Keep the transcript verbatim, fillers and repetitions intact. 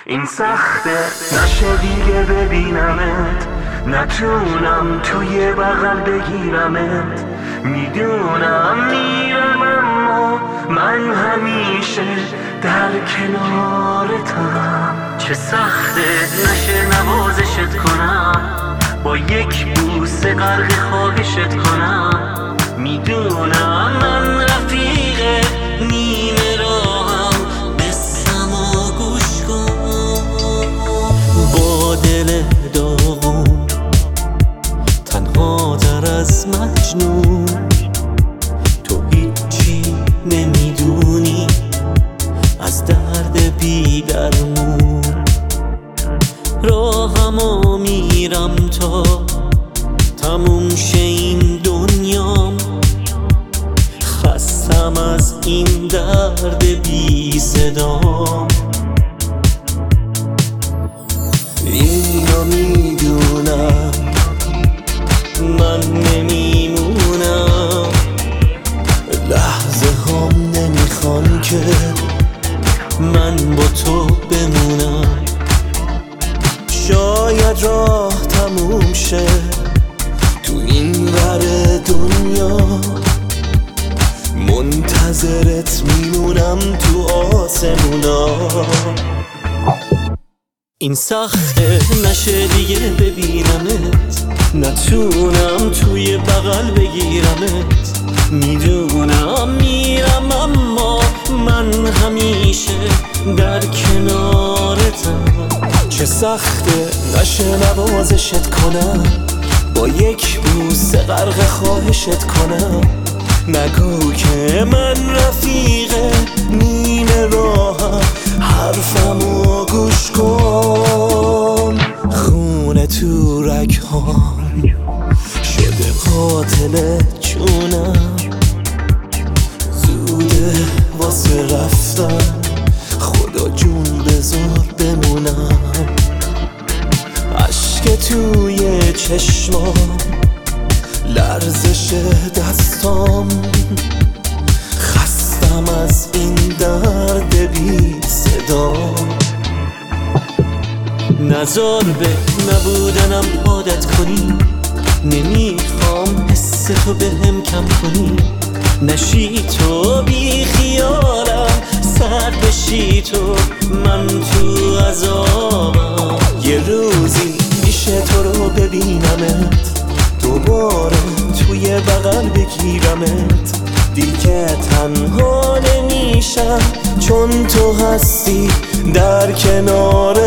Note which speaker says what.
Speaker 1: این سخته نشه دیگه ببینمت، نتونم توی بغل بگیرمت. میدونم میرم اما من همیشه در کنارتم. چه سخته نشه نوازشت کنم، با یک بوسه غرق خواهشت کنم. میدونم من رفیق نیمه راهم، بسم و گوش کن. با دل داغون تنها تر از مجنون، تو هیچی نمیدونی از درد بی درمون. راهمو میرم تا تموم شه این دنیام، خستم از این درد بی صدام. اینو میدونم من نمیمونم، لحظه هم نمیخوان که من با تو بمونم. شاید راه تموم شه تو این ور دنیا، منتظرت میمونم تو آسمونا. این سخته نشه دیگه ببینمت، نتونم توی بغل بگیرمت. میدونم میرم اما من همیشه در کنارتم. چه سخته نشه نوازشت کنم، با یک بوسه غرق خواهشت کنم. نگو که من رفیق نیمه راهم، حرفمو گوش کن. خونه تو رگ‌هام شده قاتل جونم، زوده واسه رفتن، خدا جون بذار بمونم. عشق توی چشمام، لرزش دستام، خستم از این درد بی صدا. نزار به نبودنم عادت کنی، نمیخوام حس تو بهم کم کنی. نشی تو بی خیالم، سرد بشی تو من تو عذابم. یه روزی میشه تو رو ببینمت، دوباره توی بغل بگیرمت. دیگه تنها نمیشم چون تو هستی در کنار